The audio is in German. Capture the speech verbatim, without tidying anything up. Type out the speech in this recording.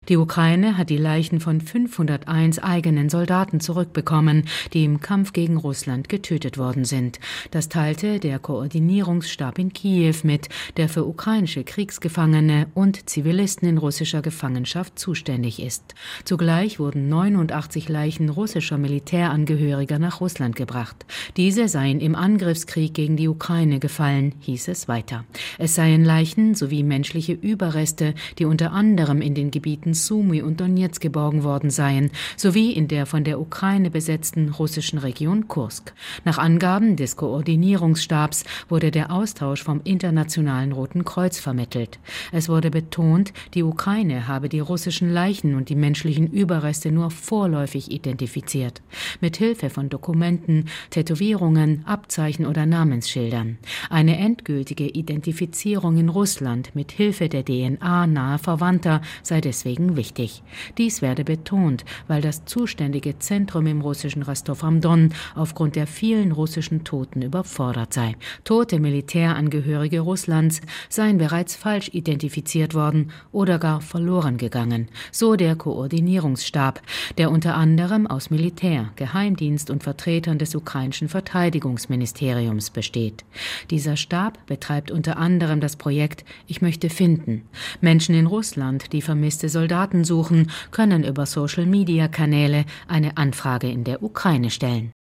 Die Ukraine hat die Leichen von fünfhunderteins eigenen Soldaten zurückbekommen, die im Kampf gegen Russland getötet worden sind. Das teilte der Koordinierungsstab in Kiew mit, der für ukrainische Kriegsgefangene und Zivilisten in russischer Gefangenschaft zuständig ist. Zugleich wurden neunundachtzig Leichen russischer Militärangehöriger nach Russland gebracht. Diese seien im Angriffskrieg gegen die Ukraine gefallen, hieß es weiter. Es seien Leichen sowie menschliche Überreste, die unter anderem in den Gebieten Sumy und Donezk geborgen worden seien, sowie in der von der Ukraine besetzten russischen Region Kursk. Nach Angaben des Koordinierungsstabs wurde der Austausch vom Internationalen Roten Kreuz vermittelt. Es wurde betont, die Ukraine habe die russischen Leichen und die menschlichen Überreste nur vorläufig identifiziert, mit Hilfe von Dokumenten, Tätowierungen, Abzeichen oder Namensschildern. Eine endgültige Identifizierung in Russland mit Hilfe der D N A naher Verwandter sei deswegen wichtig. Dies werde betont, weil das zuständige Zentrum im russischen Rostov am Don aufgrund der vielen russischen Toten überfordert sei. Tote Militärangehörige Russlands seien bereits falsch identifiziert worden oder gar verloren gegangen, so der Koordinierungsstab, der unter anderem aus Militär, Geheimdienst und Vertretern des ukrainischen Verteidigungsministeriums besteht. Dieser Stab betreibt unter anderem das Projekt Ich möchte finden. Menschen in Russland, die vermisste Soldaten suchen, können über Social-Media-Kanäle eine Anfrage in der Ukraine stellen.